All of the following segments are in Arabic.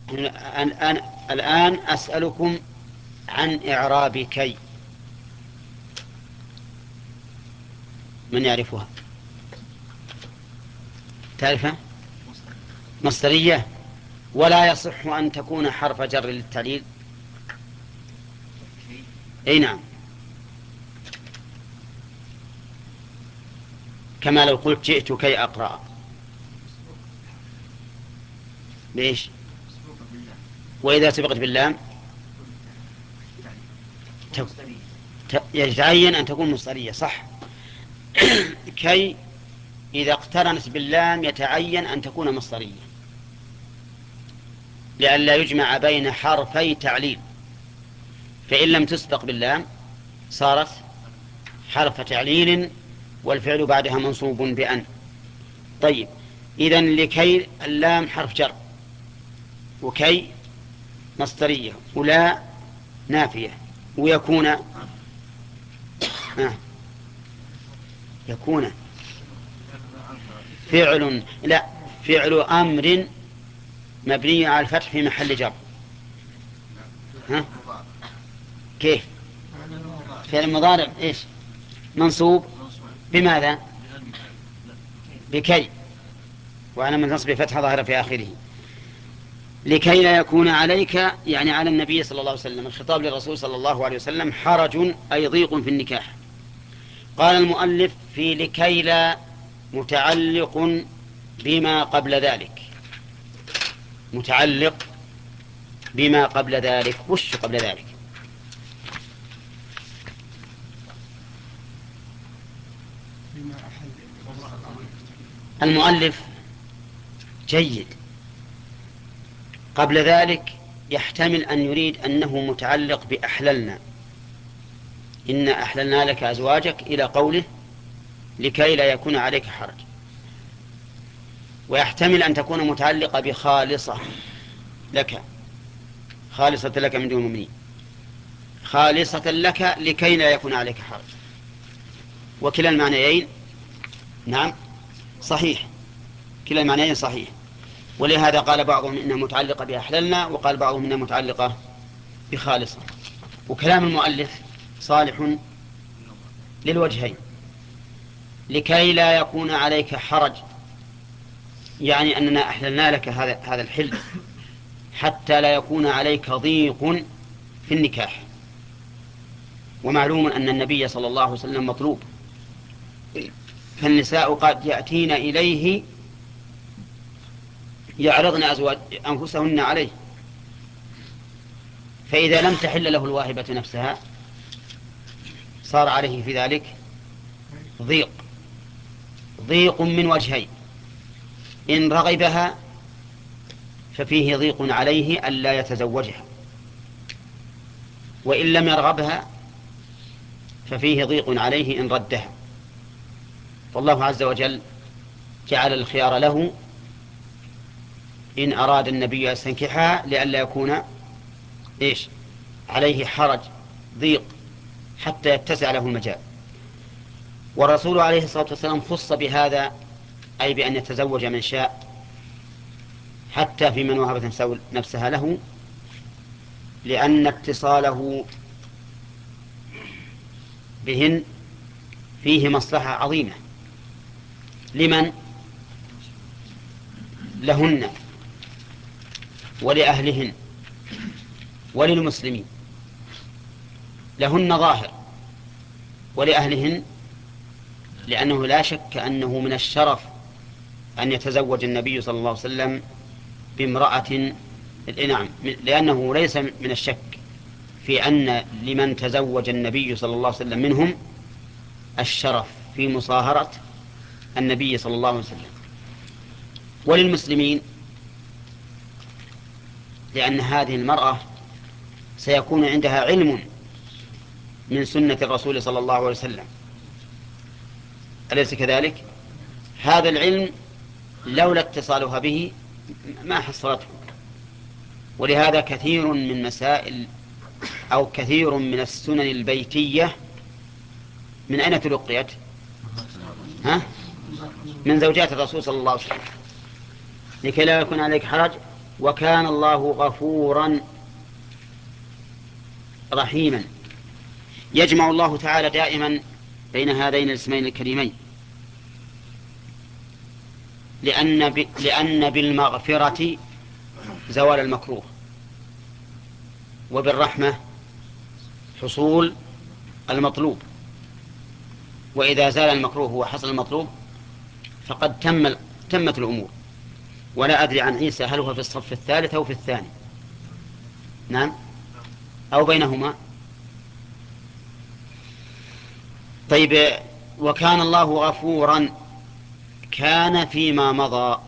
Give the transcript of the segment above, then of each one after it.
الآن أسألكم عن إعراب كي. من يعرفها؟ تعرفها؟ مصدرية، ولا يصح أن تكون حرف جر للتعليل. أي نعم، كما لو قلت جئت كي أقرأ. ليش؟ وإذا سبقت باللام يتعين أن تكون مصدرية، صح. كي إذا اقترنت باللام يتعين أن تكون مصدرية، لئلا يجمع بين حرفي تعليل. فإن لم تسبق باللام صارت حرف تعليل والفعل بعدها منصوب بأن. طيب، إذن لكي اللام حرف جر، وكي مصدرية، ولا نافية، ويكون يكون فعل، لا، فعل أمر مبني على الفتح في محل جر. ها؟ كيف؟ فعل مضارع إيش؟ منصوب بماذا؟ بكي، وأنا من نصب فتح ظاهرة في آخره. لكي لا يكون عليك، يعني على النبي صلى الله عليه وسلم، الخطاب للرسول صلى الله عليه وسلم، حرج أي ضيق في النكاح. قال المؤلف في لكي لا متعلق بما قبل ذلك. متعلق بما قبل ذلك، وش قبل ذلك؟ المؤلف جيد، قبل ذلك يحتمل أن يريد أنه متعلق بأحللنا، إن أحللنا لك أزواجك إلى قوله لكي لا يكون عليك حرج. ويحتمل أن تكون متعلقة بخالصة لك، خالصة لك من دون المؤمنين، خالصة لك لكي لا يكون عليك حرج. وكلا المعنيين نعم صحيح، كلا المعنيين صحيح. ولهذا قال بعضهم إنها متعلقة بأحللنا، وقال بعضهم إنها متعلقة بخالصة. وكلام المؤلف صالح للوجهين. لكي لا يكون عليك حرج، يعني أننا أحللنا لك هذا الحل حتى لا يكون عليك ضيق في النكاح. ومعلوم أن النبي صلى الله عليه وسلم مطلوب، فالنساء قد يأتين إليه يعرضن أزواج أنفسهن عليه، فإذا لم تحل له الواهبة نفسها صار عليه في ذلك ضيق من وجهين: إن رغبها ففيه ضيق عليه ألا يتزوجها، وإن لم يرغبها ففيه ضيق عليه إن ردها. فالله عز وجل جعل الخيار له إن أراد النبي أن يستنكحها لئلا يكون إيش عليه حرج، ضيق، حتى يتسع له المجال. والرسول عليه الصلاة والسلام خص بهذا، أي بأن يتزوج من شاء، حتى في من وهبت نفسها له، لأن اتصاله بهن فيه مصلحة عظيمة. لمن؟ لهن ولأهلهن وللمسلمين. لهن ظاهر، ولأهلهن لأنه لا شك أنه من الشرف أن يتزوج النبي صلى الله عليه وسلم بامرأة. نعم، لأنه ليس من الشك في أن لمن تزوج النبي صلى الله عليه وسلم منهم الشرف في مصاهرة النبي صلى الله عليه وسلم. وللمسلمين لأن هذه المرأة سيكون عندها علم من سنة الرسول صلى الله عليه وسلم، أليس كذلك؟ هذا العلم لولا اتصالها به ما حصلته. ولهذا كثير من مسائل أو كثير من السنن البيتية من أين تلقيت؟ من زوجات الرسول صلى الله عليه وسلم. لكي لا يكون عليك حرج وكان الله غفورا رحيما. يجمع الله تعالى دائما بين هذين الاسمين الكريمين، لأن بالمغفرة زوال المكروه، وبالرحمة حصول المطلوب. وإذا زال المكروه وحصل المطلوب فقد تمت الأمور. ولا أدري عن عيسى هل هو في الصف الثالث أو في الثاني؟ نعم، أو بينهما. طيب، وكان الله غفورا كان فيما مضى.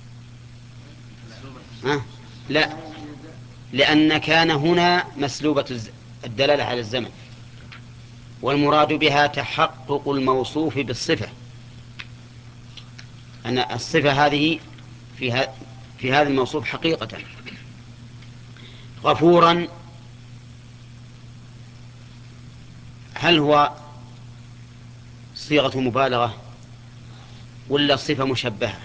لا، لأن كان هنا مسلوبة الدلالة على الزمن، والمراد بها تحقق الموصوف بالصفة، أن الصفة هذه في هذا الموصوف حقيقة. غفورا هل هو صيغة مبالغة ولا صفة مشبهة؟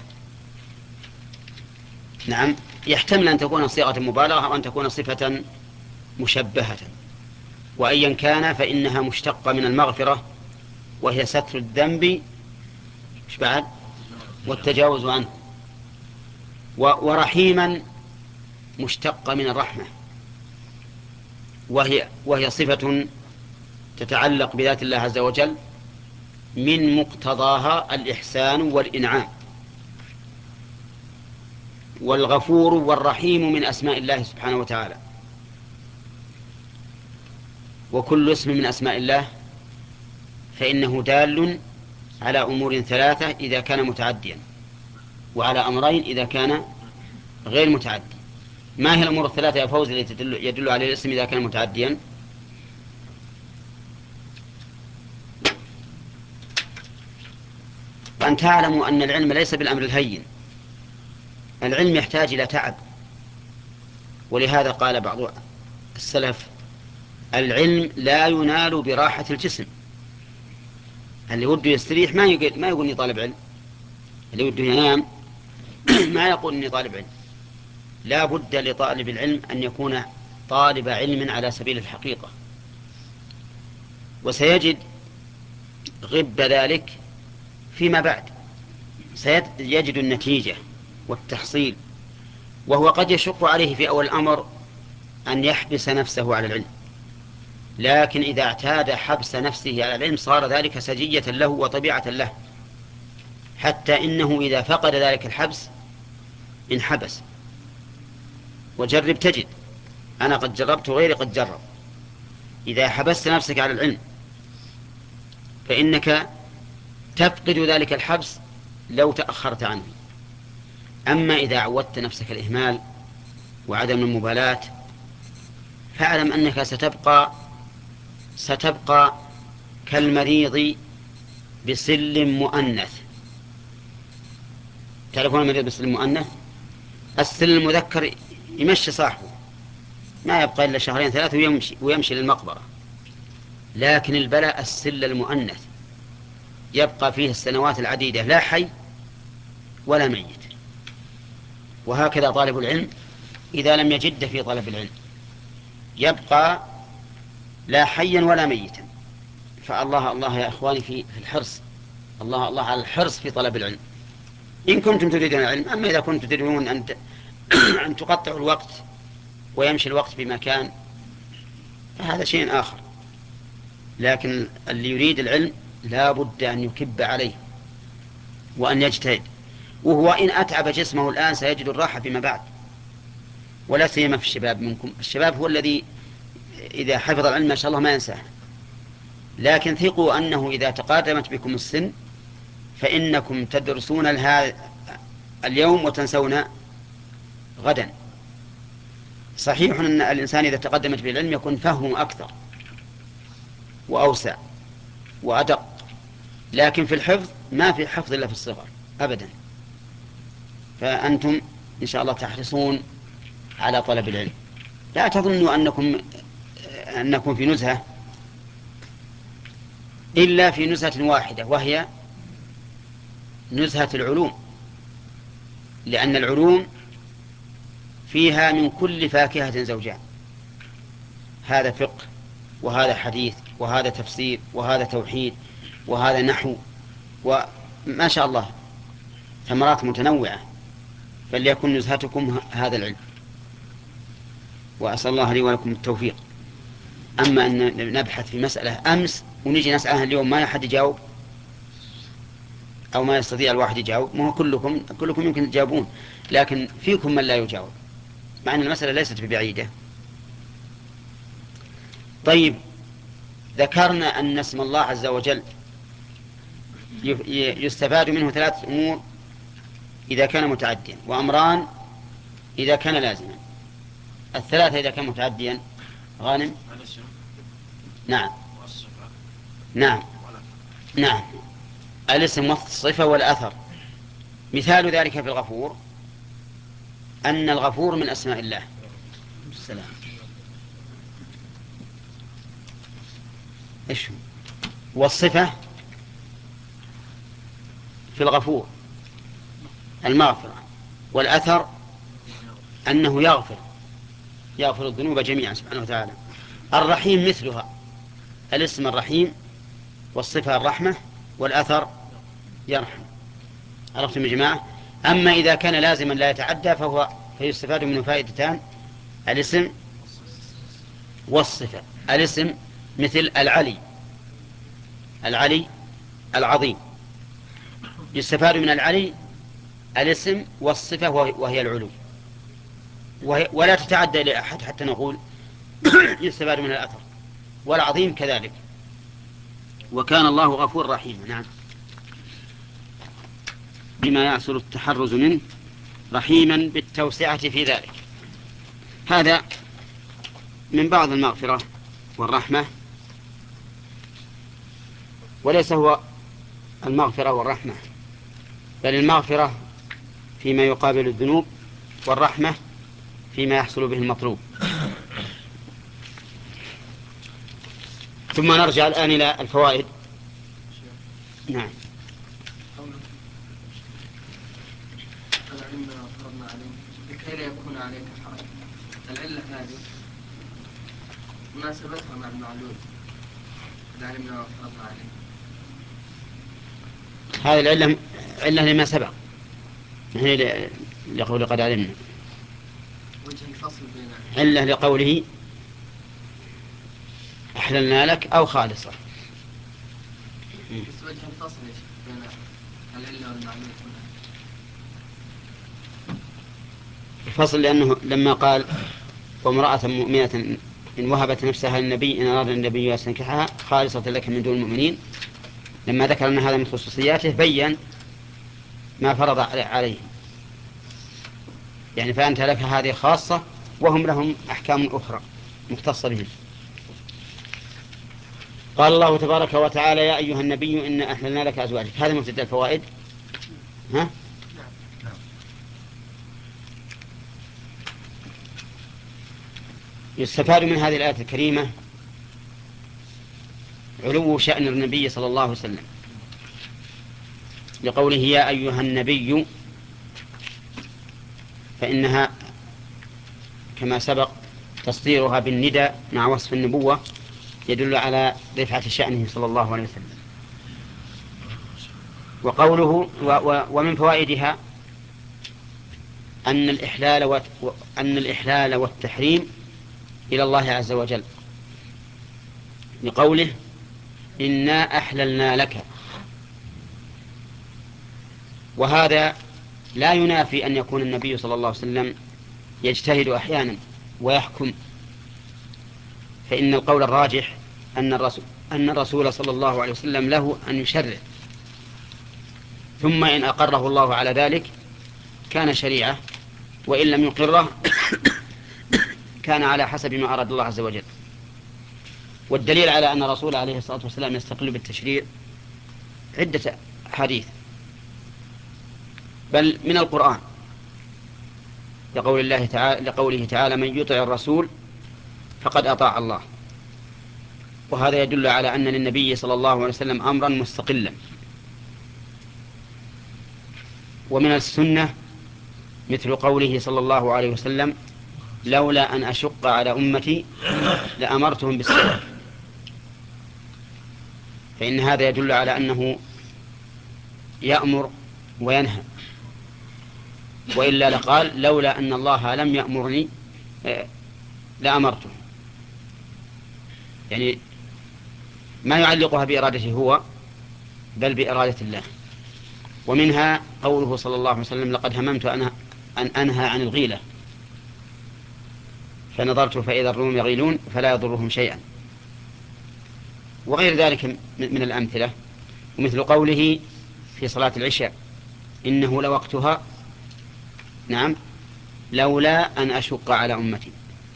نعم، يحتمل أن تكون صيغة مبالغة أو أن تكون صفة مشبهة، وأيا كان فإنها مشتقة من المغفرة، وهي ستر الذنب إيش بعد؟ والتجاوز عنه. ورحيما مشتقة من الرحمة، وهي صفة تتعلق بذات الله عز وجل، من مقتضاها الإحسان والإنعام. والغفور والرحيم من أسماء الله سبحانه وتعالى، وكل اسم من أسماء الله فإنه دال على أمور ثلاثة إذا كان متعديا، وعلى أمرين إذا كان غير متعدي. ما هي الأمور الثلاثة يا فوز التي يدل عليه الاسم إذا كان متعديا؟ وأن تعلموا أن العلم ليس بالأمر الهين، العلم يحتاج إلى تعب. ولهذا قال بعض السلف: العلم لا ينال براحة الجسم. اللي وده يستريح ما يقول إني طالب علم، اللي وده ينام ما يقول إني طالب علم. لا بد لطالب العلم أن يكون طالب علم على سبيل الحقيقة، وسيجد غب ذلك فيما بعد، سيجد النتيجة والتحصيل. وهو قد يشق عليه في أول الأمر أن يحبس نفسه على العلم، لكن إذا اعتاد حبس نفسه على العلم صار ذلك سجية له وطبيعة له، حتى إنه إذا فقد ذلك الحبس انحبس. وجرب تجد، أنا قد جربت وغيري قد جرب، إذا حبست نفسك على العلم فإنك تفقد ذلك الحبس لو تأخرت عنه. أما إذا عودت نفسك الإهمال وعدم المبالاة فاعلم أنك ستبقى كالمريض بسل مؤنث. تعرفون المريض بسل مؤنث؟ السل المذكر يمشي صاحبه، ما يبقى إلا شهرين ثلاثة ويمشي للمقبرة. لكن البلاء السل المؤنث يبقى فيه السنوات العديدة لا حي ولا ميت. وهكذا طالب العلم إذا لم يجد في طلب العلم يبقى لا حيا ولا ميتا. فالله الله يا إخواني في الحرص، الله الله على الحرص في طلب العلم إن كنتم تريدون العلم. أما إذا كنتم تريدون أن تقطعوا الوقت ويمشي الوقت بمكان فهذا شيء آخر. لكن اللي يريد العلم لا بد أن يكب عليه وأن يجتهد. وهو إن أتعب جسمه الآن سيجد الراحة فيما بعد، ولا سيما في الشباب منكم. الشباب هو الذي إذا حفظ العلم ما شاء الله ما ينساه. لكن ثقوا أنه إذا تقادمت بكم السن فإنكم تدرسون اليوم وتنسون غدا. صحيح أن الإنسان إذا تقدمت بالعلم يكون فهمه أكثر وأوسع وأدق، لكن في الحفظ ما في حفظ إلا في الصغر أبدا. فأنتم إن شاء الله تحرصون على طلب العلم. لا تظنوا أنكم في نزهة إلا في نزهة واحدة، وهي نزهة العلوم. لأن العلوم فيها من كل فاكهة زوجان. هذا فقه، وهذا حديث، وهذا تفسير، وهذا توحيد، وهذا نحو، وما شاء الله ثمرات متنوعة. فليكن نزهتكم هذا العلم، وأسأل الله لي ولكم التوفيق. أما أن نبحث في مسألة أمس ونجي نسألها اليوم ما أحد يجاوب، أو ما يستطيع الواحد يجاوب، ما هو كلكم يمكن تجاوبون، لكن فيكم من لا يجاوب، مع أن المسألة ليست ببعيدة. طيب، ذكرنا أن اسم الله عز وجل يستفاد منه 3 أمور إذا كان متعديا، وأمران إذا كان لازما. الثلاثة إذا كان متعديا. غانم. نعم. نعم. نعم. الاسم والصفة والأثر. مثال ذلك في الغفور أن الغفور من أسماء الله. السلام. إيش هو؟ والصفة في الغفور المغفرة، والأثر أنه يغفر الذنوب جميعا سبحانه وتعالى. الرحيم مثلها، الاسم الرحيم، والصفة الرحمة، والأثر يرحم. عرفتم يا جماعة؟ أما إذا كان لازما لا يتعدى فيستفاد منه فائدتان: الاسم والصفة. الاسم مثل العلي العظيم، يستفاد من العلي الاسم والصفة وهي العلو، ولا تتعدى لأحد حتى نقول يستفاد من الأثر. والعظيم كذلك. وكان الله غفور رحيما. نعم. بما يعسر التحرز منه، رحيما بالتوسعة في ذلك. هذا من بعض المغفرة والرحمة، وليس هو المغفرة والرحمة، بل المغفرة فيما يقابل الذنوب، والرحمة فيما يحصل به المطلوب. ثم نرجع الآن إلى الفوائد. نعم. العلم ما فرضنا عليك لكي لا يكون عليك حرج. العلة هذه مناسبتها مع المعلول. العلم ما فرضنا عليك، هذه العلة علة لما سبق، هي لقول قد علمنا. وجه الفصل بين علة لقوله أحللنا لك أو خالصة. بس وجه الفصل بين العلة والمعلول هنا الفصل لأنه لما قال وامرأة مؤمنة إن وهبت نفسها للنبي إن أراد النبي أن ينكحها خالصة لك من دون المؤمنين، لما ذكر أن هذا من خصوصياته بين ما فرض عليهم، يعني فأنت لك هذه خاصة وهم لهم أحكام أخرى مختصة بهم. قال الله تبارك وتعالى يا أيها النبي إن أحللنا لك أزواجك. هذا مبتدأ الفوائد. ها؟ يستفاد من هذه الآية الكريمة علو شأن النبي صلى الله عليه وسلم، لقوله يا أيها النبي، فإنها كما سبق تصديرها بالندى مع وصف النبوة يدل على رفعة شأنه صلى الله عليه وسلم. وقوله ومن فوائدها أن الإحلال والتحريم إلى الله عز وجل، لقوله إنا أحللنا لك. وهذا لا ينافي أن يكون النبي صلى الله عليه وسلم يجتهد أحيانا ويحكم، فإن القول الراجح أن الرسول صلى الله عليه وسلم له أن يشرع، ثم إن أقره الله على ذلك كان شريعة، وإن لم يقره كان على حسب ما أراد الله عز وجل. والدليل على أن الرسول عليه الصلاة والسلام يستقل بالتشريع عدة حديث، بل من القرآن، لقوله تعالى من يطع الرسول فقد أطاع الله. وهذا يدل على أن للنبي صلى الله عليه وسلم أمرا مستقلا. ومن السنة مثل قوله صلى الله عليه وسلم: لولا أن أشق على أمتي لأمرتهم بالسواك. فإن هذا يدل على أنه يأمر وينهى، وإلا لقال: لولا أن الله لم يأمرني لأمرته. يعني ما يعلقها بإرادته هو، بل بإرادة الله. ومنها قوله صلى الله عليه وسلم: لقد هممت أن أنهى عن الغيلة فنظرت فإذا الروم يغيلون فلا يضرهم شيئا، وغير ذلك من الأمثلة. ومثل قوله في صلاة العشاء: إنه لوقتها، نعم، لولا أن أشق على أمتي.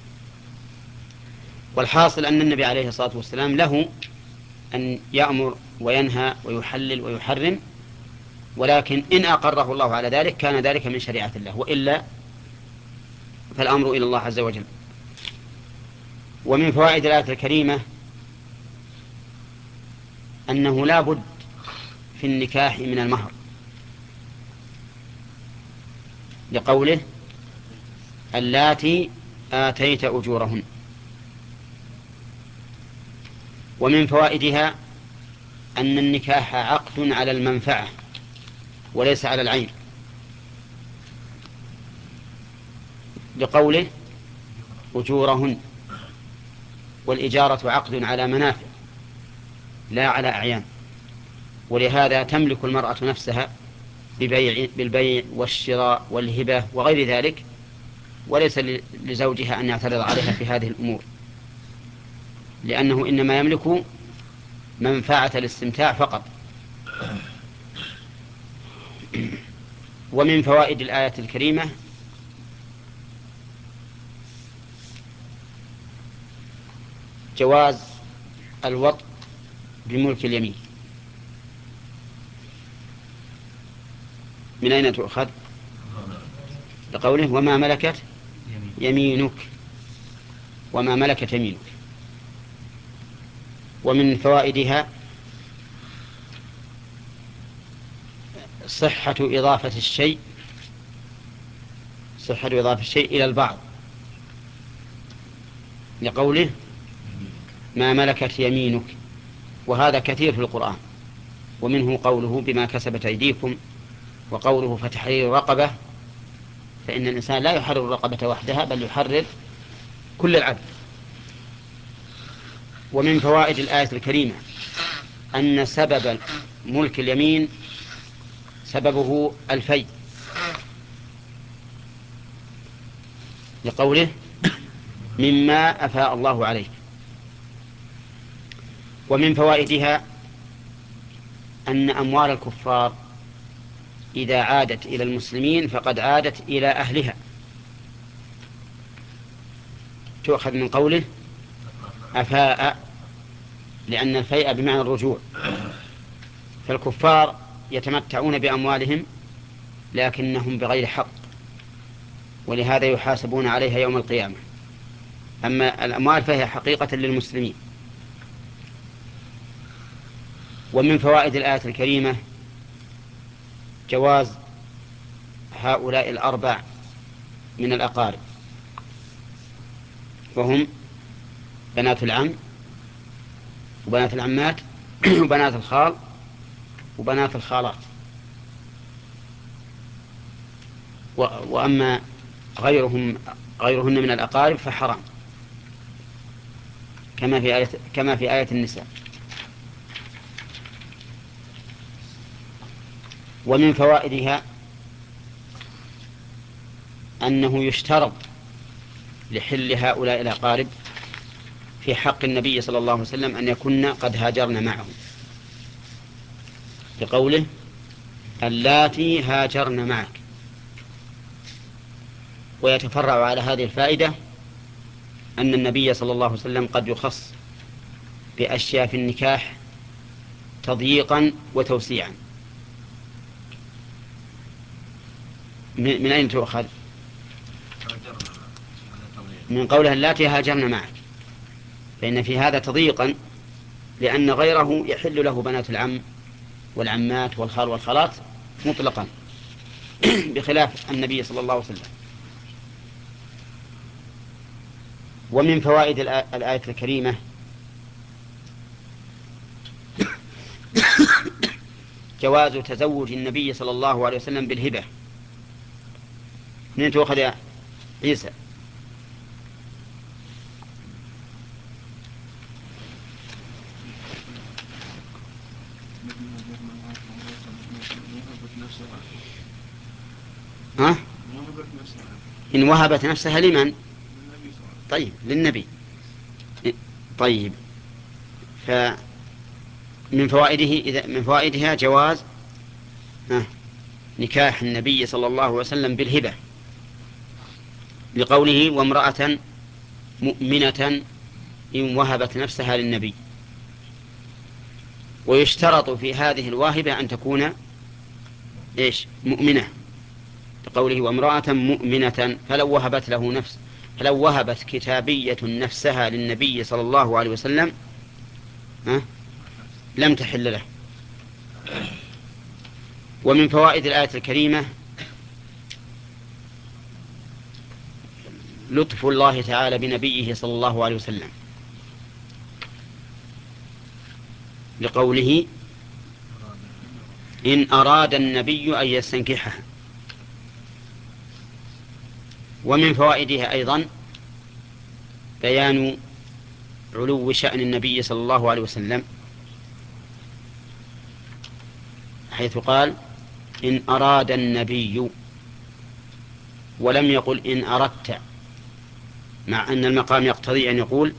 والحاصل أن النبي عليه الصلاة والسلام له أن يأمر وينهى ويحلل ويحرم، ولكن إن أقره الله على ذلك كان ذلك من شريعة الله، وإلا فالأمر إلى الله عز وجل. ومن فوائد الآية الكريمة أنه لا بد في النكاح من المهر، لقوله: اللاتي آتيت أجورهن. ومن فوائدها أن النكاح عقد على المنفعة وليس على العين، لقوله: أجورهن. والإجارة عقد على منافع لا على أعيان، ولهذا تملك المرأة نفسها بالبيع والشراء والهبة وغير ذلك، وليس لزوجها أن يعترض عليها في هذه الأمور، لأنه إنما يملك منفعة الاستمتاع فقط. ومن فوائد الآية الكريمة جواز الوطء بملك اليمين. من أين تؤخذ؟ لقوله: وما ملكت يمينك، وما ملكت يمينك. ومن فوائدها صحة إضافة الشيء إلى البعض، لقوله: ما ملكت يمينك. وهذا كثير في القرآن، ومنه قوله: بما كسبت أيديكم، وقوله: فتحرير رقبة. فإن الإنسان لا يحرر الرقبة وحدها، بل يحرر كل العبد. ومن فوائد الآية الكريمة أن سبب ملك اليمين سببه الفيء، لقوله: مما أفاء الله عليك. ومن فوائدها أن أموال الكفار إذا عادت إلى المسلمين فقد عادت إلى أهلها، تؤخذ من قوله: أفاء، لأن الفيء بمعنى الرجوع. فالكفار يتمتعون بأموالهم لكنهم بغير حق، ولهذا يحاسبون عليها يوم القيامة. أما الأموال فهي حقيقة للمسلمين. ومن فوائد الآية الكريمة جواز هؤلاء الأربع من الأقارب، وهم بنات العم، وبنات العمات، وبنات الخال، وبنات الخالات. وأما غيرهن من الأقارب فحرام، كما في آية النساء. ومن فوائدها أنه يشترط لحل هؤلاء الأقارب في حق النبي صلى الله عليه وسلم أن يكن قد هاجرن معه، بقوله: اللاتي هاجرن معك. ويتفرع على هذه الفائدة أن النبي صلى الله عليه وسلم قد يخص بأشياء في النكاح تضييقا وتوسيعا. من أين تؤخذ؟ من قولها: اللاتي هاجرن معك، فإن في هذا تضييقا، لأن غيره يحل له بنات العم والعمات والخال والخالات مطلقا، بخلاف النبي صلى الله عليه وسلم. ومن فوائد الآية الكريمة جواز تزوج النبي صلى الله عليه وسلم بالهبة. من تؤخذ يا عيسى؟ ها؟ إن وهبت نفسها لمن؟ طيب للنبي. طيب، فمن فوائدها جواز نكاح النبي صلى الله عليه وسلم بالهبة، لقوله وامرأة مؤمنة إن وهبت نفسها للنبي. ويشترط في هذه الواهبة أن تكون مؤمنة، لقوله وامرأة مؤمنة فلو وهبت كتابية نفسها للنبي صلى الله عليه وسلم لم تحل له. ومن فوائد الآية الكريمة لطف الله تعالى بنبيه صلى الله عليه وسلم، لقوله إن أراد النبي أن يستنكحها. ومن فوائدها أيضا بيان علو شأن النبي صلى الله عليه وسلم، حيث قال إن أراد النبي ولم يقل إن أردت، مع أن المقام يقتضي أن يقول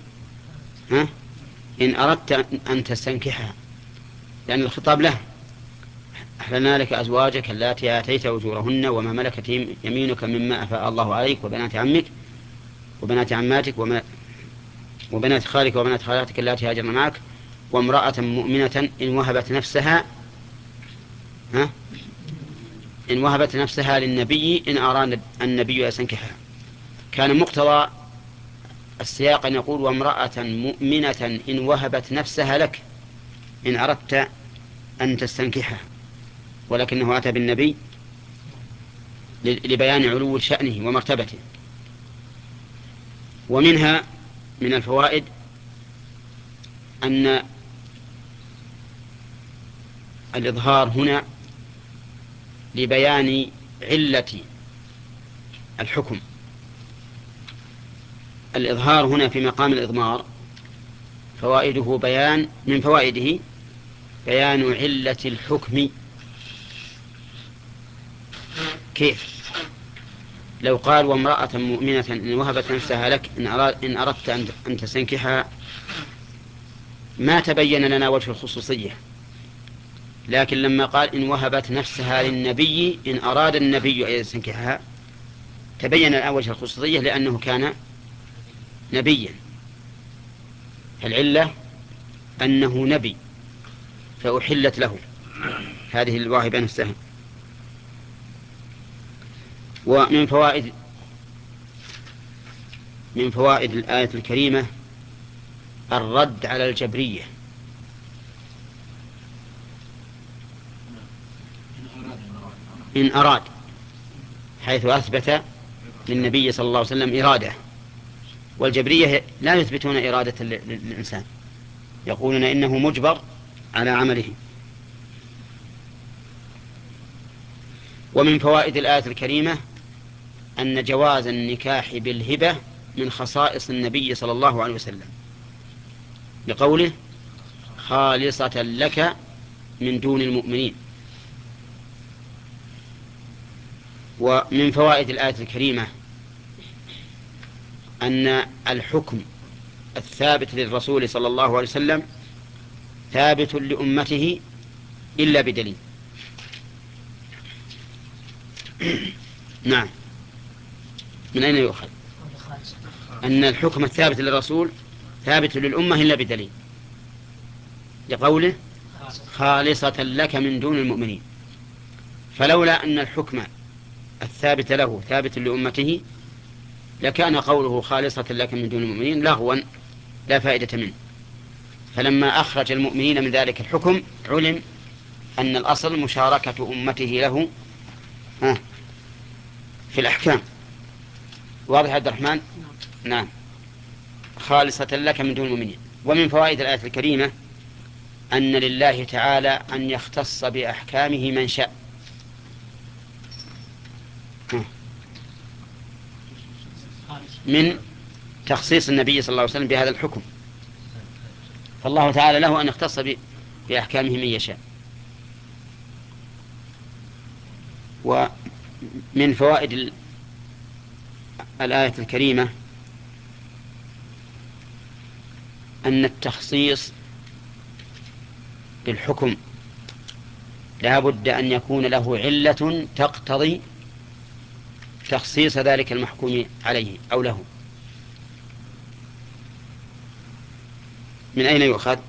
إن أردت أن تستنكحها، لأن الخطاب له. أحللنا لك أزواجك اللاتي آتيت أجورهن وما ملكت يمينك مما أفاء الله عليك وبنات عمك وبنات عماتك وبنات خالك وبنات خالاتك اللاتي هاجرن معك وامرأة مؤمنة إن وهبت نفسها للنبي إن أراد النبي يستنكحها. كان مقتضى السياق أن يقول وامرأة مؤمنة إن وهبت نفسها لك إن أردت أن تستنكحها، ولكنه أتى بالنبي لبيان علو شأنه ومرتبته. ومنها من الفوائد أن الإظهار هنا لبيان علة الحكم. الإظهار هنا في مقام الإضمار من فوائده بيان علة الحكم. كيف؟ لو قال وامرأة مؤمنة إن وهبت نفسها لك إن أردت أن تستنكحها ما تبين لنا وجه الخصوصية، لكن لما قال إن وهبت نفسها للنبي إن أراد النبي أن يستنكحها تبين لنا وجه الخصوصية لأنه كان نبيا. العلة أنه نبي فأحلت له هذه الواهبة نفسها. ومن فوائد الآية الكريمة الرد على الجبرية. إن أراد، حيث أثبت للنبي صلى الله عليه وسلم إرادة، والجبرية لا يثبتون إرادة للإنسان، يقولون إنه مجبر على عمله. ومن فوائد الآية الكريمة أن جواز النكاح بالهبة من خصائص النبي صلى الله عليه وسلم، لقوله خالصة لك من دون المؤمنين. ومن فوائد الآية الكريمة أن الحكم الثابت للرسول صلى الله عليه وسلم ثابت لأمته إلا بدليل. نعم، من أين يؤخذ أن الحكم الثابت للرسول ثابت للأمة إلا بدليل؟ لقوله خالصة لك من دون المؤمنين. فلولا أن الحكم الثابت له ثابت لأمته لكان قوله خالصة لك من دون المؤمنين لغوا لا فائدة منه. فلما أخرج المؤمنين من ذلك الحكم علم أن الأصل مشاركة أمته له في الأحكام. واضح عبد الرحمن؟ نعم. خالصة لك من دون المؤمنين. ومن فوائد الآية الكريمة أن لله تعالى أن يختص بأحكامه من شاء. من تخصيص النبي صلى الله عليه وسلم بهذا الحكم، فالله تعالى له أن يختص بأحكامه من يشاء. ومن فوائد الآية الكريمة أن التخصيص بالحكم لا بد أن يكون له علة تقتضي تخصيص ذلك المحكوم عليه أو له. من أين يؤخذ؟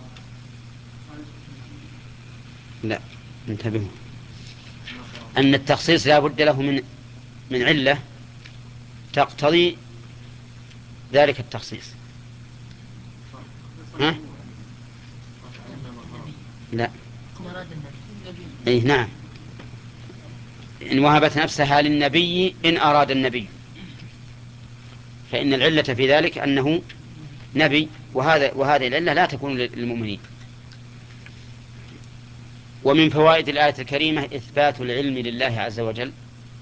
لا، انتبهوا، أن التخصيص لا بد له من علة تقتضي ذلك التخصيص. ها؟ لا. أي نعم، إن وهبت نفسها للنبي إن أراد النبي، فإن العلة في ذلك أنه نبي، وهذه العلة لا تكون للمؤمنين. ومن فوائد الآية الكريمة إثبات العلم لله عز وجل،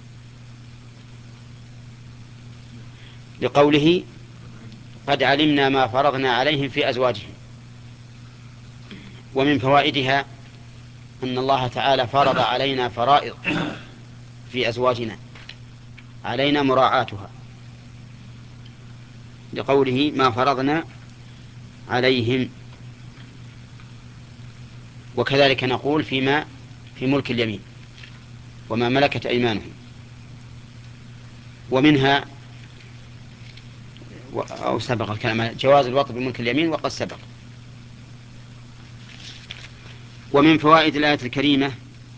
لقوله قد علمنا ما فرضنا عليهم في أزواجهم. ومن فوائدها أن الله تعالى فرض علينا فرائض في أزواجنا علينا مراعاتها، لقوله ما فرضنا عليهم. وكذلك نقول في ملك اليمين وما ملكت أيمانهم. ومنها أو سبق الكلام جواز الوطء بملك اليمين وقد سبق. ومن فوائد الآية الكريمة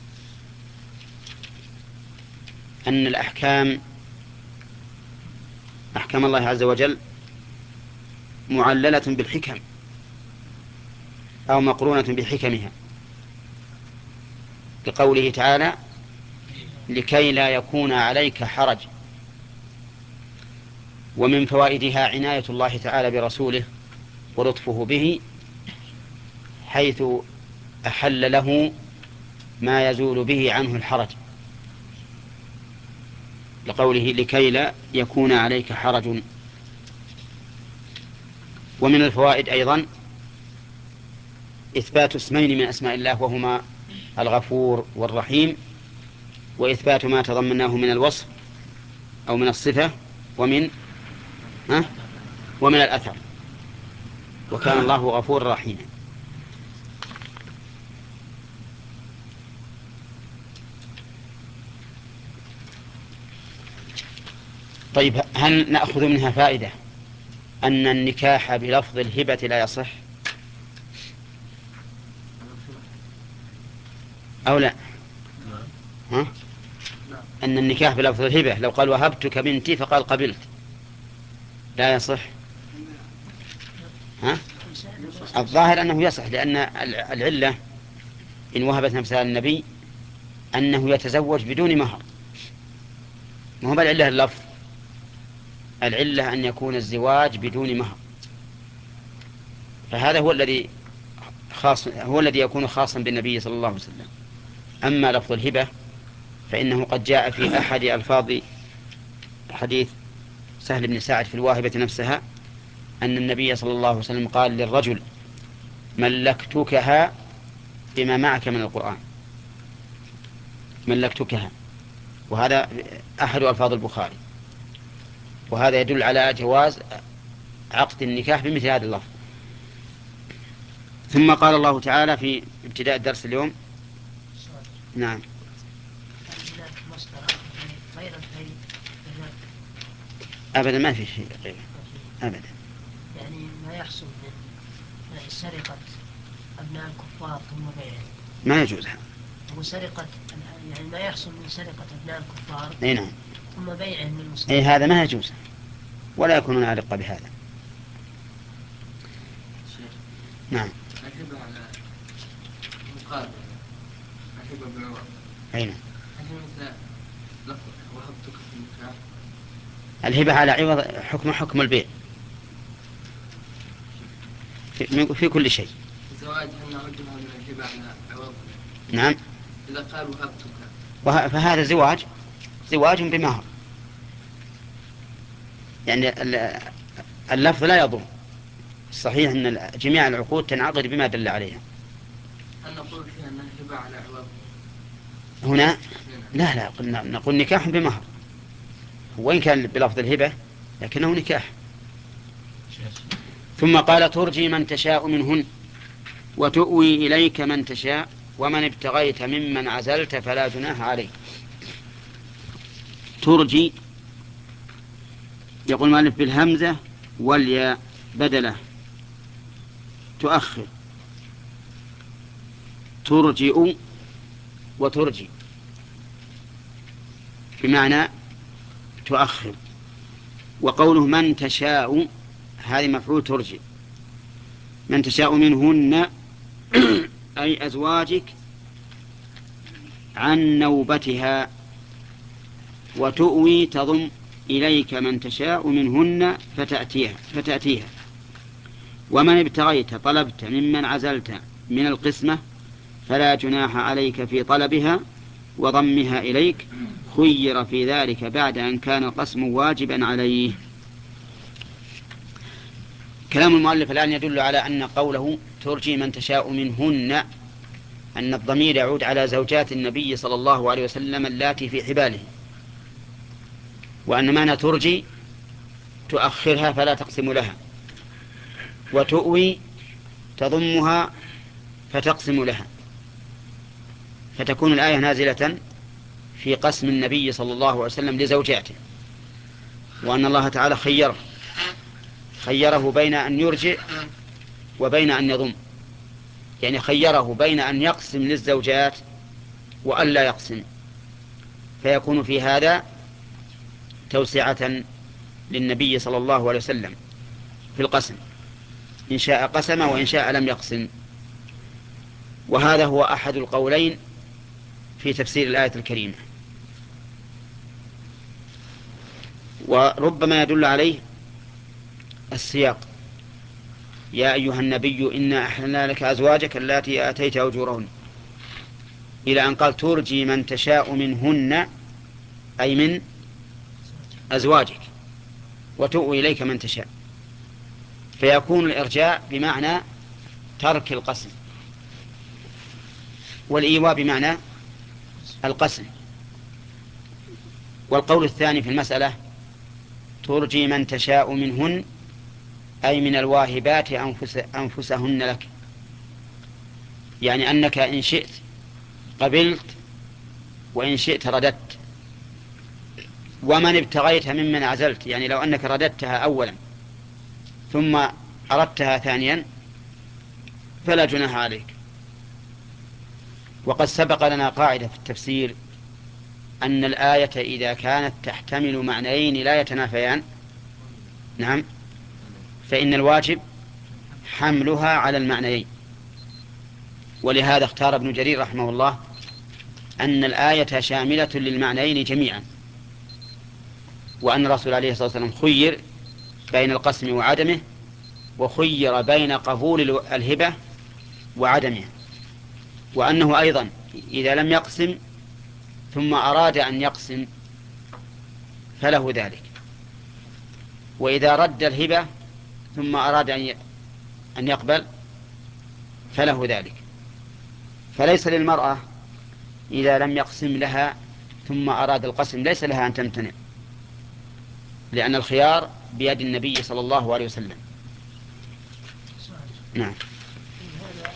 أن أحكام الله عز وجل معللة بالحكم أو مقرونة بحكمها، لقوله تعالى لكي لا يكون عليك حرج. ومن فوائدها عناية الله تعالى برسوله ولطفه به، حيث أحل له ما يزول به عنه الحرج، لقوله لكي لا يكون عليك حرج. ومن الفوائد أيضا إثبات اسمين من أسماء الله وهما الغفور والرحيم، وإثبات ما تضمناه من الوصف أو من الصفة ومن الأثر، وكان الله غفور رحيما. طيب، هل نأخذ منها فائدة أن النكاح بلفظ الهبة لا يصح أو لا؟ ها؟ أن النكاح بلفظ الهبة لو قال وهبتك بنتي فقال قبلت لا يصح. ها؟ الظاهر أنه يصح، لأن العلة إن وهبت نفسها للنبي أنه يتزوج بدون مهر، ما هو العلة اللفظ، العلة أن يكون الزواج بدون مهر، فهذا هو الذي يكون خاصا بالنبي صلى الله عليه وسلم. أما لفظ الهبة فإنه قد جاء في أحد ألفاظ حديث سهل بن سعد في الواهبة نفسها أن النبي صلى الله عليه وسلم قال للرجل ملكتكها بما معك من القرآن، ملكتكها، وهذا أحد ألفاظ البخاري، وهذا يدل على جواز عقد النكاح بمثل هذا اللفظ. ثم قال الله تعالى في ابتداء الدرس اليوم نعم أبدا ما في شيء غيره أبدا، يعني ما يحصل من سرقة أبناء الكفار ثم بيعهم ما يجوز. وسرقة يعني ما يحصل من سرقة أبناء الكفار نعم. ثم بيعهم للمسلمين هذا ما يجوز ولا يكون عالقا بهذا. نعم. الهبة على مقابل الهبة بالعوض. أين؟ مثل لفظ وهبتك في النكاح. الهبة على عوض حكم البيع في كل شيء. الزواج هل نعدها من الهبة على عوض؟ نعم. إذا قال وهبتك فهذا زواج بمهر، يعني اللفظ لا يضر. الصحيح أن جميع العقود تنعقد بما دل عليها. هل نقول فيها أنها هبة على عوض؟ هنا لا نقول نكاح بمهر، وإن كان بلفظ الهبة لكنه نكاح. ثم قال ترجي من تشاء منهن وتؤوي إليك من تشاء ومن ابتغيت ممن عزلت فلا جناح عليك. ترجي يقول مالك بالهمزة والياء بدله تؤخر، ترجئ وترجي بمعنى تؤخر. وقوله من تشاء هذه مفعول ترجي، من تشاء منهن أي أزواجك عن نوبتها، وتؤوي تضم إليك من تشاء منهن فتأتيها. ومن ابتغيت طلبت ممن عزلت من القسمة فلا جناح عليك في طلبها وضمها إليك، خير في ذلك بعد أن كان القسم واجبا عليه. كلام المؤلف الآن يدل على أن قوله ترجي من تشاء منهن أن الضمير يعود على زوجات النبي صلى الله عليه وسلم اللاتي في حباله، وأن معنى ترجي تؤخرها فلا تقسم لها، وتؤوي تضمها فتقسم لها، فتكون الآية نازلة في قسم النبي صلى الله عليه وسلم لزوجاته، وأن الله تعالى خيره بين أن يرجع وبين أن يضم، يعني خيره بين أن يقسم للزوجات وأن لا يقسم، فيكون في هذا توسعة للنبي صلى الله عليه وسلم في القسم، إن شاء قسم وإن شاء لم يقسم. وهذا هو أحد القولين في تفسير الآية الكريمة. وربما يدل عليه السياق: يا أيها النبي إنا أحللنا لك أزواجك اللاتي آتيت أجورهن، إلى أن قال ترجي من تشاء منهن أي من أزواجك، وتؤوي إليك من تشاء، فيكون الإرجاء بمعنى ترك القسم، والإيواء بمعنى القسم. والقول الثاني في المسألة ترجي من تشاء منهن أي من الواهبات أنفسهن لك، يعني أنك إن شئت قبلت وإن شئت رددت. ومن ابتغيت ممن عزلت، يعني لو أنك رددتها أولا ثم أردتها ثانيا فلا جناح عليك. وقد سبق لنا قاعدة في التفسير أن الآية إذا كانت تحتمل معنيين لا يتنافيان، نعم، فإن الواجب حملها على المعنيين. ولهذا اختار ابن جرير رحمه الله أن الآية شاملة للمعنيين جميعا، وأن الرسول عليه الصلاة والسلام خير بين القسم وعدمه، وخير بين قبول الهبة وعدمها، وأنه أيضا إذا لم يقسم ثم أراد أن يقسم فله ذلك، وإذا رد الهبة ثم أراد أن يقبل فله ذلك. فليس للمرأة إذا لم يقسم لها ثم أراد القسم ليس لها أن تمتنع، لأن الخيار بيد النبي صلى الله عليه وسلم. نعم. هذا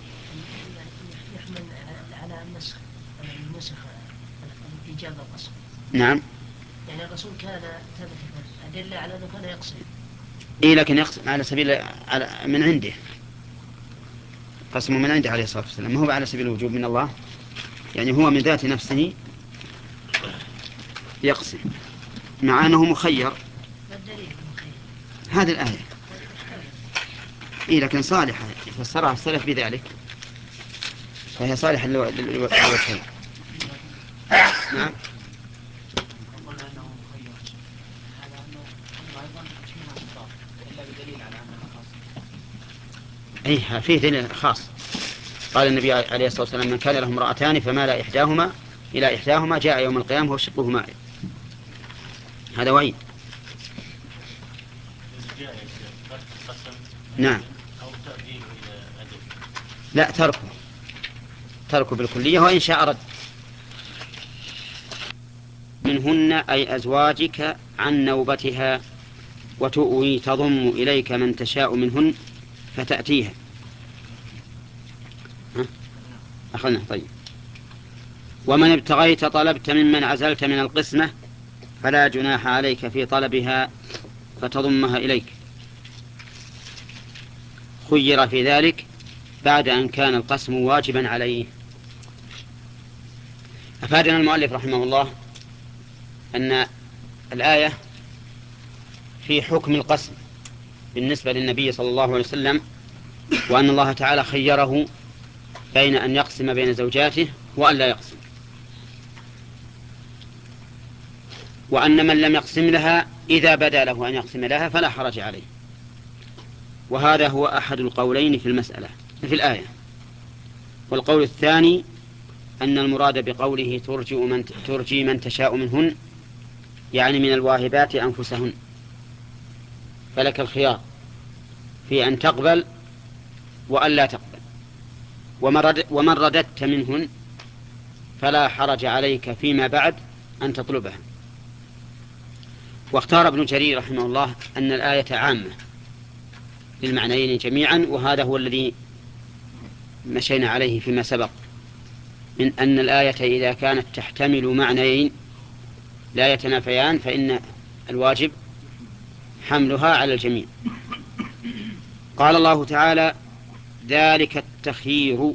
يحمل على النسخ، على النسخ الإجابة القسم. نعم. يعني الرسول كان ثبت أدلة على أنه كان يقسم. إيه، لكن يقسم على سبيل من عنده، قسمه من عنده عليه الصلاة والسلام، ما هو على سبيل الوجوب من الله، يعني هو من ذات نفسه يقسم مع أنه مخير. هذه الآية إيه، لكن صالحة فسرها السلف بذلك، فهي صالحة للوجهين. نعم. دليل على أنها خاصة؟ أي فيه دليل خاص. قال النبي عليه الصلاة والسلام: من كان له امرأتان فمال إلى إحداهما جاء يوم القيامة وشقه مائل. هذا وعيد. نعم. لا، تركه بالكلية، وإن شاء رد. منهن أي أزواجك عن نوبتها، وتؤوي تضم إليك من تشاء منهن فتأتيها. أخذنا. طيب. ومن ابتغيت طلبت ممن عزلت من القسمة فلا جناح عليك في طلبها فتضمها إليك. خير في ذلك بعد أن كان القسم واجبا عليه. أفادنا المؤلف رحمه الله أن الآية في حكم القسم بالنسبة للنبي صلى الله عليه وسلم، وأن الله تعالى خيره بين أن يقسم بين زوجاته وأن لا يقسم، وأن من لم يقسم لها إذا بدا له أن يقسم لها فلا حرج عليه. وهذا هو أحد القولين في المسألة في الآية. والقول الثاني أن المراد بقوله ترجي من تشاء منهن يعني من الواهبات أنفسهن، فلك الخيار في أن تقبل وأن لا تقبل. ومن رددت منهن فلا حرج عليك فيما بعد أن تطلبها. واختار ابن جرير رحمه الله أن الآية عامة للمعنيين جميعا، وهذا هو الذي مشينا عليه فيما سبق، من أن الآية إذا كانت تحتمل معنيين لا يتنافيان فإن الواجب حملها على الجميع. قال الله تعالى: ذلك التخيير.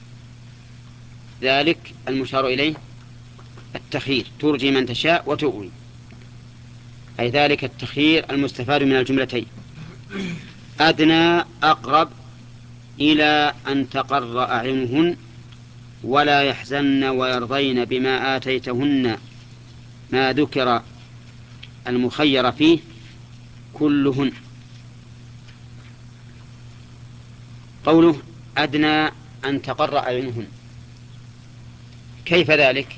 ذلك المشار إليه التخيير، ترجي من تشاء وتؤوي، أي ذلك التخيير المستفاد من الجملتين. أدنى أقرب إلى أن تقر أعينهن ولا يحزن ويرضين بما آتيتهن ما ذكر المخير فيه كلهن. قوله أدنى أن تقر أعينهن، كيف ذلك؟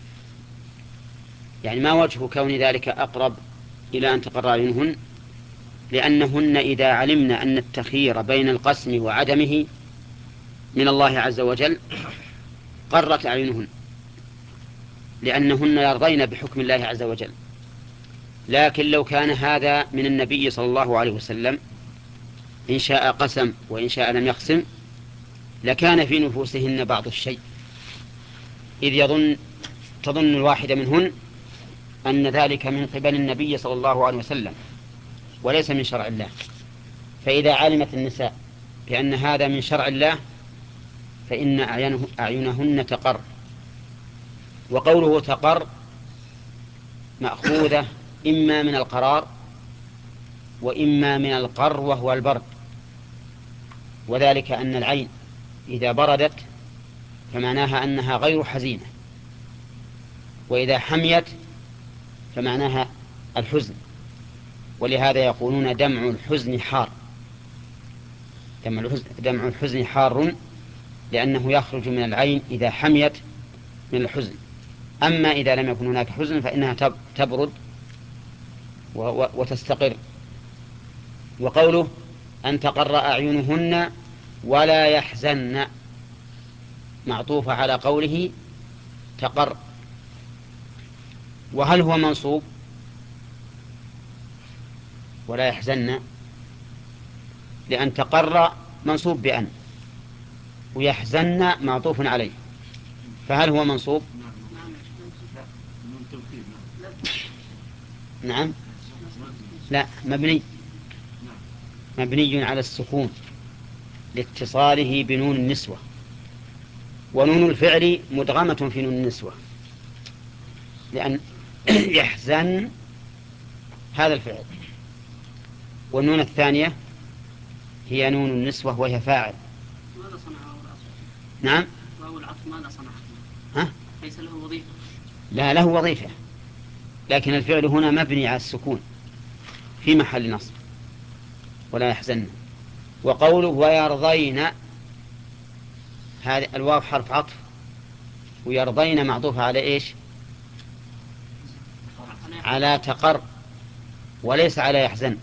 يعني ما وجه كون ذلك أقرب إلى أن تقر أعينهن؟ لأنهن إذا علمن أن التخيير بين القسم وعدمه من الله عز وجل قرت أعينهن، لأنهن يرضين بحكم الله عز وجل. لكن لو كان هذا من النبي صلى الله عليه وسلم إن شاء قسم وإن شاء لم يقسم لكان في نفوسهن بعض الشيء، إذ تظن الواحدة منهن أن ذلك من قبل النبي صلى الله عليه وسلم وليس من شرع الله. فإذا علمت النساء بأن هذا من شرع الله فإن أعينهن تقر. وقوله تقر مأخوذة إما من القرار وإما من القر وهو البرد، وذلك أن العين إذا بردت فمعناها أنها غير حزينة، وإذا حميت فمعناها الحزن. ولهذا يقولون دمع الحزن حار، دمع الحزن حار لأنه يخرج من العين إذا حميت من الحزن. أما إذا لم يكن هناك حزن فإنها تبرد وتستقر. وقوله أن تقر أعينهن ولا يحزن معطوف على قوله تقر. وهل هو منصوب؟ ولا يحزن، لأن تقر منصوب بأن، ويحزن معطوف عليه، فهل هو منصوب؟ نعم. لا، مبني على السكون لاتصاله بنون النسوة، ونون الفعل مدغمة في نون النسوة، لأن يحزن هذا الفعل، والنون الثانية هي نون النسوة وهي فاعل. ماذا صنع واو العطف؟ نعم. واو العطف ماذا صنع؟ ها؟ ليس له وظيفة. لا، له وظيفة، لكن الفعل هنا مبني على السكون في محل نصب. ولا يحزن. وقوله ويرضين، هذا الواو حرف عطف، ويرضين معطوفة على إيش؟ على تقر، وليس على يحزن،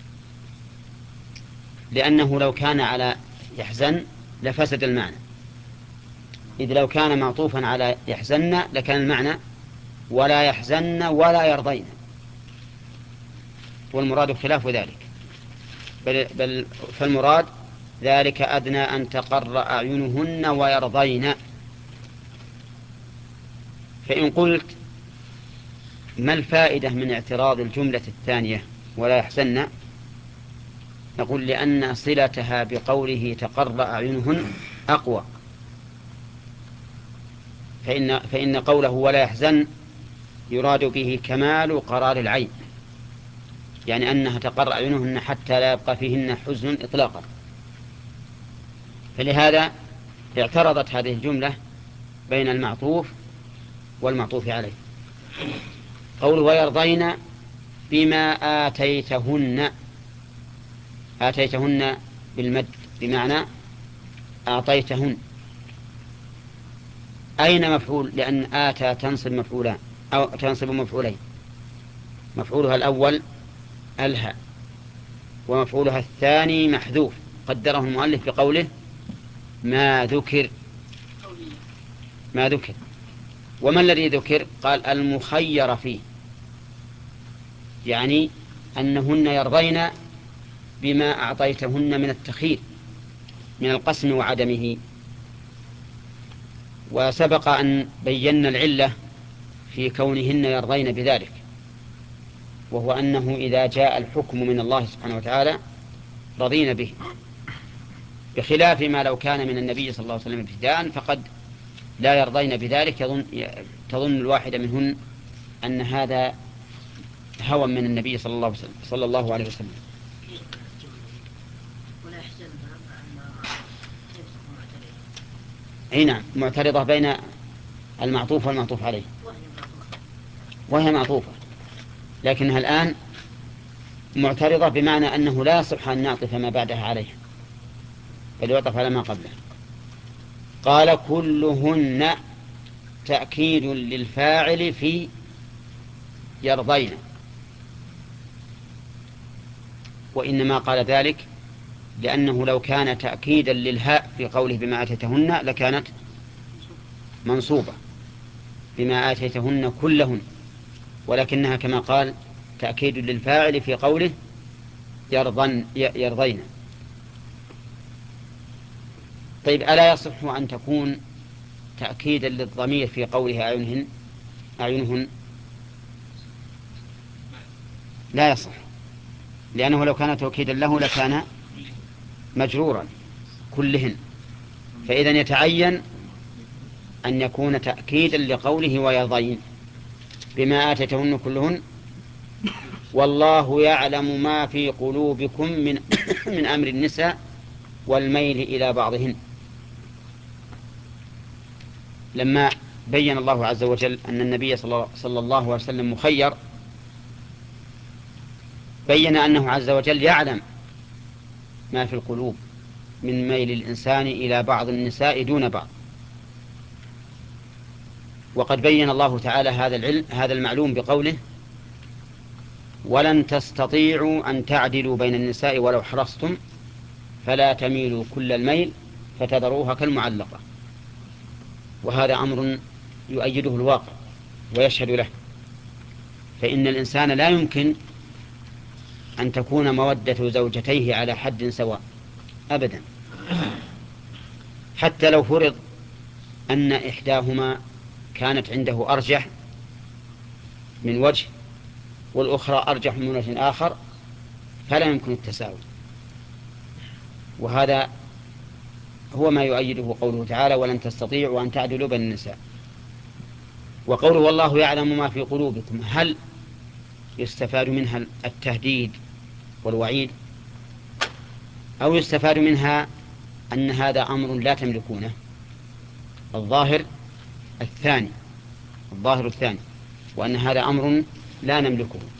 لأنه لو كان على يحزن لفسد المعنى، إذ لو كان معطوفا على يحزن لكان المعنى ولا يحزن ولا يرضين، والمراد خلاف ذلك، بل فالمراد ذلك أدنى أن تقر أعينهن ويرضين. فإن قلت ما الفائدة من اعتراض الجملة الثانية ولا يحزن، نقول لأن صلتها بقوله تقر أعينهن أقوى، فإن قوله ولا يحزن يراد به كمال قرار العين، يعني أنها تقر أعينهن حتى لا يبقى فيهن حزن إطلاقا. فلهذا اعترضت هذه الجملة بين المعطوف والمعطوف عليه. قوله ويرضين بما آتيتهن، آتيتهن بالمد بمعنى أعطيتهن. أين مفعول؟ لأن آتى تنصب مفعولان أو تنصب مفعولين، مفعولها الأول الها، ومفعولها الثاني محذوف قدره المؤلف بقوله ما ذكر. ما ذكر، وما الذي ذكر؟ قال المخير فيه، يعني أنهن يرضين بما أعطيتهن من التخيير من القسم وعدمه. وسبق أن بينا العلة في كونهن يرضين بذلك، وهو أنه إذا جاء الحكم من الله سبحانه وتعالى رضين به، بخلاف ما لو كان من النبي صلى الله عليه وسلم ابتداء فقد لا يرضين بذلك، تظن الواحدة منهن أن هذا هوى من النبي صلى الله عليه وسلم. ولا يحزن أن كيف تكون معترضة؟ أي نعم، معترضة بين المعطوف والمعطوف عليه، وهي معطوفة، لكنها الآن معترضة بمعنى أنه لا يصح أن نعطف ما بعدها عليه، بل يعطف على ما قبله. قال كلهن تأكيد للفاعل في يرضين، وإنما قال ذلك لأنه لو كان تأكيدا للهاء في قوله بما آتيتهن لكانت منصوبة بما آتيتهن كلهن، ولكنها كما قال تأكيد للفاعل في قوله يرضين. طيب ألا يصح أن تكون تأكيدا للضمير في قوله أعينهن؟ لا يصح، لأنه لو كان توكيدا له لكان مجرورا كلهن، فإذا يتعين أن يكون تأكيدا لقوله ويرضين بما آتيتهن كلهن، والله يعلم ما في قلوبكم من أمر النساء والميل إلى بعضهن. لما بين الله عز وجل أن النبي صلى الله عليه وسلم مخير، بين أنه عز وجل يعلم ما في القلوب من ميل الإنسان إلى بعض النساء دون بعض، وقد بين الله تعالى هذا المعلوم بقوله ولن تستطيعوا أن تعدلوا بين النساء ولو حرصتم فلا تميلوا كل الميل فتذروها كالمعلقة. وهذا أمر يؤيده الواقع ويشهد له، فإن الإنسان لا يمكن أن تكون مودة زوجتيه على حد سواء أبدا، حتى لو فرض أن إحداهما كانت عنده أرجح من وجه والأخرى أرجح من وجه آخر، فلا يمكن التساوي. وهذا هو ما يؤيده قوله تعالى ولن تستطيعوا أن تعدلوا بين النساء. وقوله والله يعلم ما في قلوبكم، هل يستفاد منها التهديد والوعيد، أو يستفاد منها أن هذا أمر لا تملكونه؟ الظاهر الثاني، وأن هذا أمر لا نملكه.